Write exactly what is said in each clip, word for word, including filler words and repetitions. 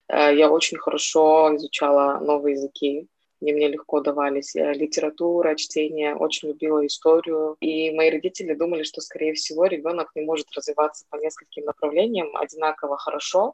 Э, Я очень хорошо изучала новые языки, где мне легко давались э, литература, чтение, очень любила историю. И мои родители думали, что, скорее всего, ребенок не может развиваться по нескольким направлениям одинаково хорошо.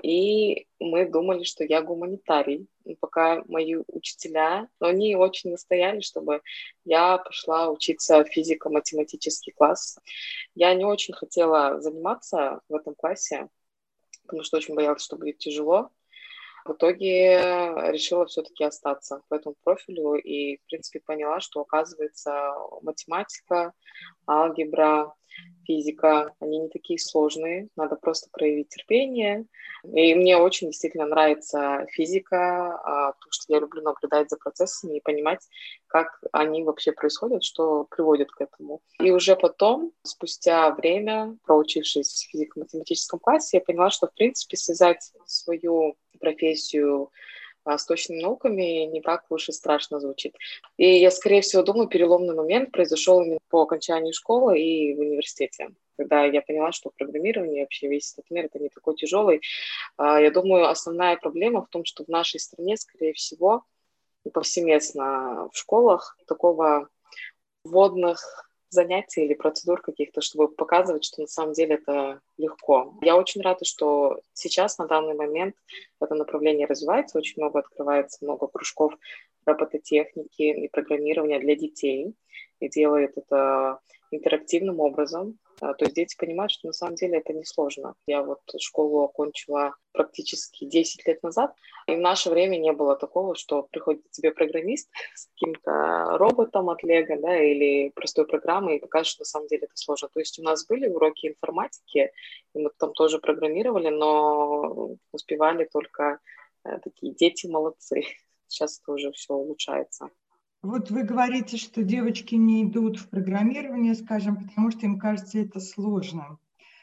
И мы думали, что я гуманитарий. И пока мои учителя, но они очень настояли, чтобы я пошла учиться в физико-математический класс. Я не очень хотела заниматься в этом классе, потому что очень боялась, что будет тяжело. В итоге решила все-таки остаться по этому профилю и, в принципе, поняла, что, оказывается, математика, алгебра, физика, они не такие сложные, надо просто проявить терпение. И мне очень действительно нравится физика, а, потому что я люблю наблюдать за процессами и понимать, как они вообще происходят, что приводит к этому. И уже потом, спустя время, проучившись в физико-математическом классе, я поняла, что, в принципе, связать свою профессию а, с точными науками не так уж и страшно звучит. И я, скорее всего, думаю, переломный момент произошел именно по окончании школы и в университете, когда я поняла, что программирование, вообще весь этот мир, это не такой тяжелый. А, Я думаю, основная проблема в том, что в нашей стране, скорее всего, и повсеместно в школах такого вводных занятий или процедур каких-то, чтобы показывать, что на самом деле это легко. Я очень рада, что сейчас, на данный момент, это направление развивается, очень много открывается, много кружков робототехники и программирования для детей, и делает это интерактивным образом. А, То есть дети понимают, что на самом деле это несложно. Я вот школу окончила практически десять лет назад, и в наше время не было такого, что приходит к тебе программист с каким-то роботом от Лего, да, или простой программой и покажет, что на самом деле это сложно. То есть у нас были уроки информатики, и мы там тоже программировали, но успевали только э, такие дети молодцы. Сейчас это уже все улучшается. Вот вы говорите, что девочки не идут в программирование, скажем, потому что им кажется это сложным.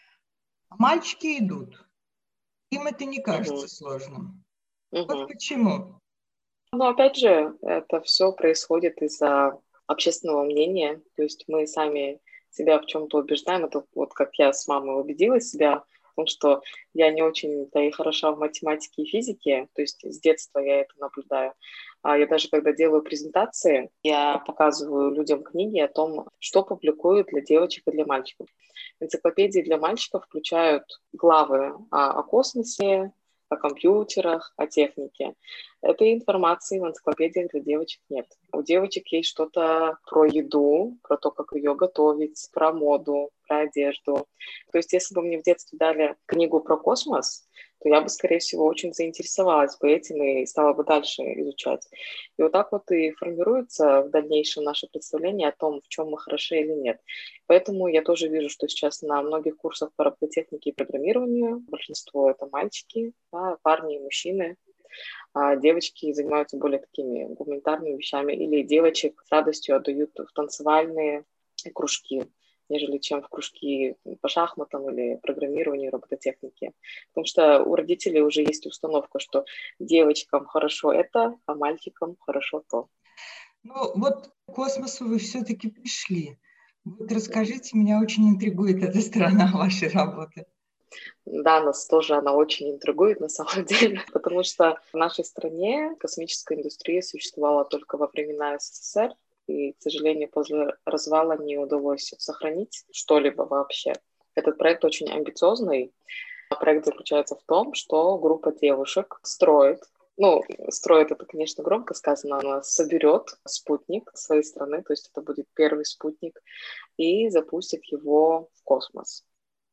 А мальчики идут. Им это не кажется Мгм. сложным. Вот Мгм. почему. Но опять же, это все происходит из-за общественного мнения. То есть мы сами себя в чем-то убеждаем. Это вот как я с мамой убедила себя в том, что я не очень-то и хороша в математике и физике. То есть с детства я это наблюдаю. А я даже когда делаю презентации, я показываю людям книги о том, что публикуют для девочек и для мальчиков. Энциклопедии для мальчиков включают главы о, о космосе, о компьютерах, о технике. Этой информации в энциклопедиях для девочек нет. У девочек есть что-то про еду, про то, как ее готовить, про моду, про одежду. То есть если бы мне в детстве дали книгу про космос, то я бы, скорее всего, очень заинтересовалась бы этим и стала бы дальше изучать. И вот так вот и формируется в дальнейшем наше представление о том, в чем мы хороши или нет. Поэтому я тоже вижу, что сейчас на многих курсах по робототехнике и программированию большинство это мальчики, да, парни и мужчины, а девочки занимаются более такими гуманитарными вещами, или девочек с радостью отдают в танцевальные кружки, нежели чем в кружки по шахматам или программированию, робототехнике. Потому что у родителей уже есть установка, что девочкам хорошо это, а мальчикам хорошо то. Ну вот к космосу вы все-таки пришли. Вот расскажите, меня очень интригует эта сторона вашей работы. Да, нас тоже она очень интригует на самом деле, потому что в нашей стране космическая индустрия существовала только во времена СССР, и, к сожалению, после развала не удалось сохранить что-либо вообще. Этот проект очень амбициозный. Проект заключается в том, что группа девушек строит, ну, строит это, конечно, громко сказано, она соберет спутник своей страны, то есть это будет первый спутник, и запустит его в космос.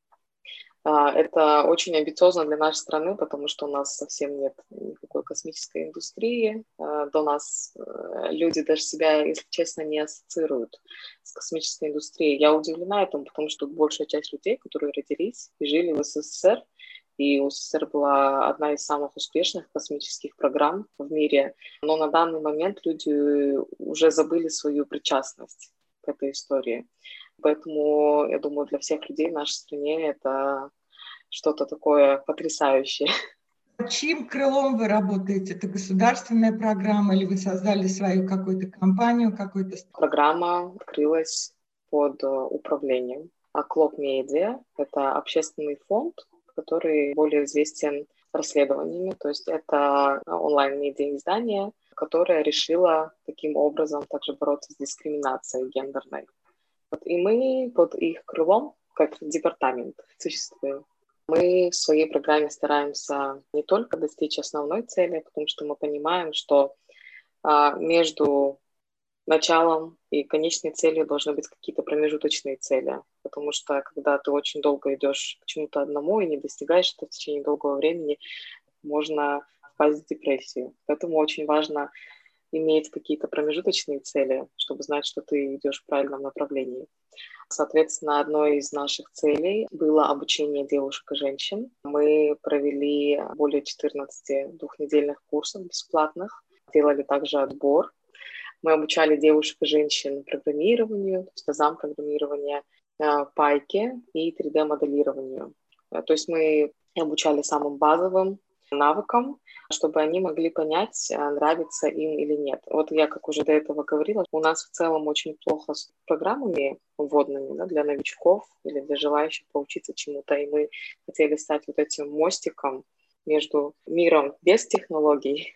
А, Это очень амбициозно для нашей страны, потому что у нас совсем нет никакой космической индустрии. А, До нас э, люди даже себя, если честно, не ассоциируют с космической индустрией. Я удивлена этому, потому что большая часть людей, которые родились и жили в СССР, и у СССР была одна из самых успешных космических программ в мире, но на данный момент люди уже забыли свою причастность к этой истории. Поэтому, я думаю, для всех людей в нашей стране это что-то такое потрясающее. Под чьим крылом вы работаете? Это государственная программа или вы создали свою какую-то компанию, какой-то... Программа открылась под э, управлением. А Клоп Медиа — это общественный фонд, который более известен расследованиями. То есть это онлайн-медиа-издание, которое решило таким образом также бороться с дискриминацией гендерной. Вот, и мы под их крылом, как департамент, существуем. Мы в своей программе стараемся не только достичь основной цели, потому что мы понимаем, что а, между началом и конечной целью должны быть какие-то промежуточные цели, потому что когда ты очень долго идешь к чему-то одному и не достигаешь это в течение долгого времени, можно впасть в депрессию. Поэтому очень важно иметь какие-то промежуточные цели, чтобы знать, что ты идешь в правильном направлении. Соответственно, одной из наших целей было обучение девушек и женщин. Мы провели более четырнадцати двухнедельных курсов бесплатных, делали также отбор. Мы обучали девушек и женщин программированию, то есть азам программирования, пайке и три дэ-моделированию. То есть мы обучали самым базовым навыкам, чтобы они могли понять, нравится им или нет. Вот я, как уже до этого говорила, у нас в целом очень плохо с программами вводными, да, для новичков или для желающих поучиться чему-то, и мы хотели стать вот этим мостиком между миром без технологий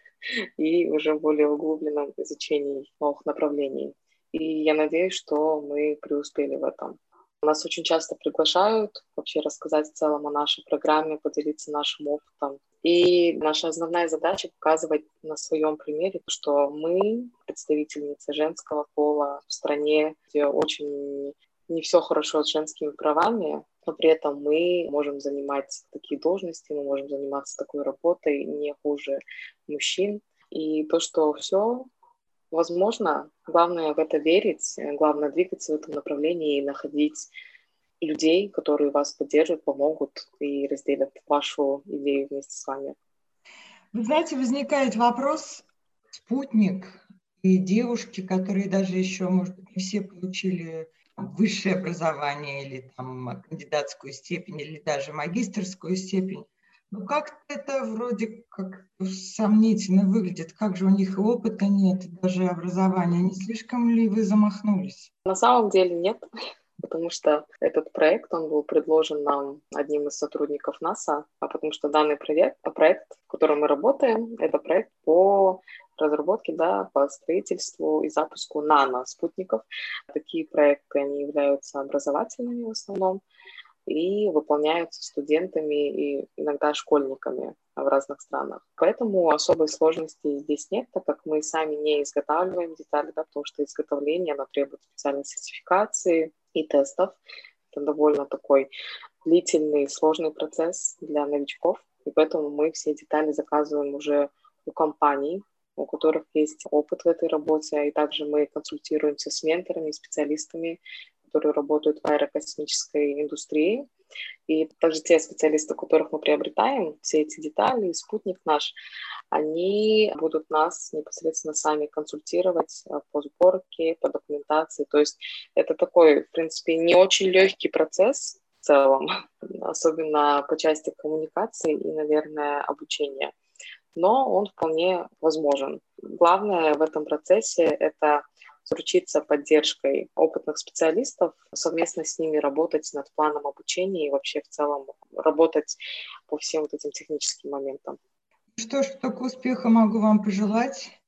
и уже более углубленном изучении новых направлений. И я надеюсь, что мы преуспели в этом. Нас очень часто приглашают вообще рассказать в целом о нашей программе, поделиться нашим опытом. И наша основная задача — показывать на своем примере, что мы, представительницы женского пола в стране, где очень не все хорошо с женскими правами, но при этом мы можем занимать такие должности, мы можем заниматься такой работой не хуже мужчин. И то, что все возможно, главное в это верить, главное двигаться в этом направлении и находить людей, которые вас поддержат, помогут и разделят вашу идею вместе с вами. Вы знаете, возникает вопрос: спутник и девушки, которые даже еще, может быть, не все получили высшее образование или там кандидатскую степень, или даже магистерскую степень. Ну, как это вроде как сомнительно выглядит. Как же у них и опыта нет, и даже образования. Не слишком ли вы замахнулись? На самом деле нет, потому что этот проект, он был предложен нам одним из сотрудников НАСА, а потому что данный проект, проект, в котором мы работаем, это проект по разработке, да, по строительству и запуску нано-спутников. Такие проекты, они являются образовательными в основном и выполняются студентами и иногда школьниками в разных странах. Поэтому особой сложности здесь нет, так как мы сами не изготавливаем детали, да, потому что изготовление, оно требует специальной сертификации и тестов. Это довольно такой длительный, сложный процесс для новичков, и поэтому мы все детали заказываем уже у компаний, у которых есть опыт в этой работе, и также мы консультируемся с менторами, специалистами, которые работают в аэрокосмической индустрии. И также те специалисты, у которых мы приобретаем все эти детали, и спутник наш, они будут нас непосредственно сами консультировать по сборке, по документации. То есть это такой, в принципе, не очень легкий процесс в целом, особенно по части коммуникации и, наверное, обучения. Но он вполне возможен. Главное в этом процессе — это заручиться поддержкой опытных специалистов, совместно с ними работать над планом обучения и вообще в целом работать по всем вот этим техническим моментам. Что ж, только успеха могу вам пожелать.